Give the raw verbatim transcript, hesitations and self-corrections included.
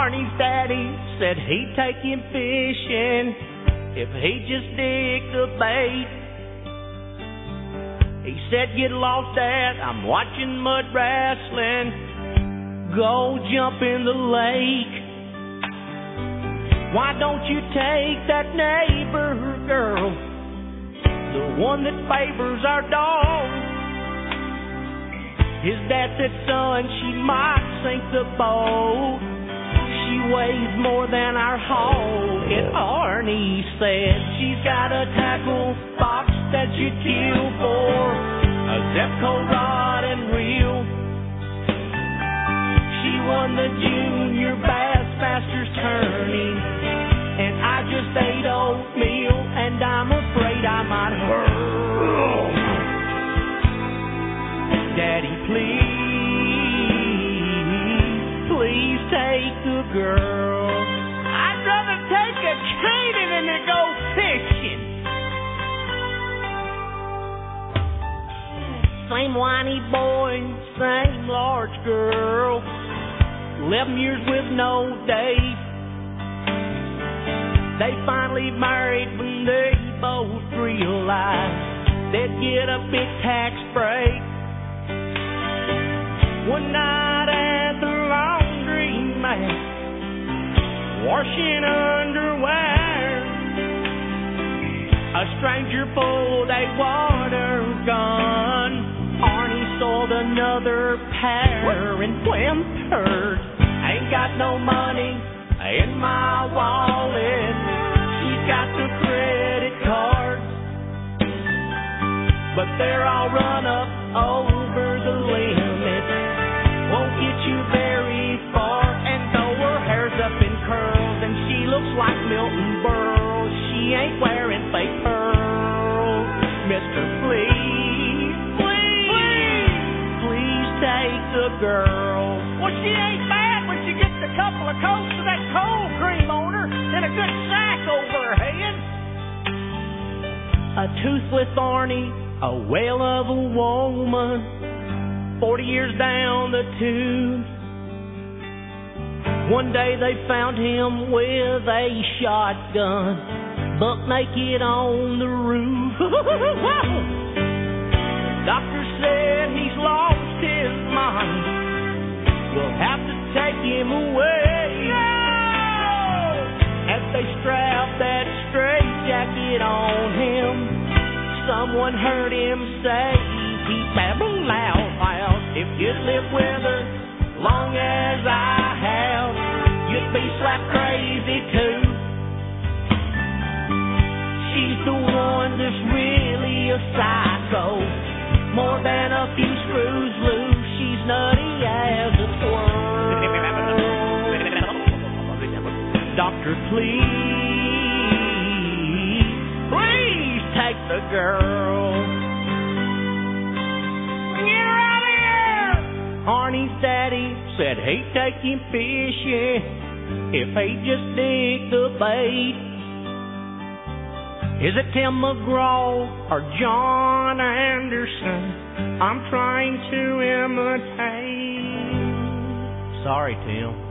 Arnie's daddy said he'd take him fishing if he'd just dig the bait. He said, get lost, Dad, I'm watching mud wrestling. Go jump in the lake. Why don't you take that neighbor girl, the one that favors our dog? His dad said, son, she might sink the boat. She weighs more than our haul. And Arnie said, she's got a tackle box that you kill for a Zepco rod and reel. She won the Junior Bassmasters tourney, and I just ate oatmeal, and I'm afraid I might hurt. Daddy, please, please take the girl. I'd rather take a Canaan than to go fishing. Same whiny boy, same large girl. Eleven years with no date. They finally married when they both realized they'd get a big tax break. One night at the laundromat, washing underwear, a stranger pulled a water gun. Arnie sold another pair and whimpered, ain't got no money in my wallet. She's got the credit cards, but they're all run up over the limit. Won't get you very far, and though her hair's up in curls and she looks like Milton Berle, she ain't wearing fake pearls. Mister, please, please, please, please take the girl. Well, she ain't bad when she gets a couple of coats of that cold cream on her and a good sack over her head. A toothless Arnie, a whale of a woman, forty years down the tube. One day they found him with a shotgun, buck naked on the roof. Doctor said he's lost his mind. We'll have to take him away. No! As they strapped that straitjacket on him, someone heard him say, he babbled loud, loud. If you'd live with her long as I have, you'd be slap crazy too. She's the one that's really a psycho, more than a few screws loose. She's nutty as a squirrel. Doctor, please, please take the girl. Get her out of here! Arnie's daddy said he'd take him fishing if he'd just dig the bait. Is it Tim McGraw or John Anderson I'm trying to imitate? Sorry, Tim.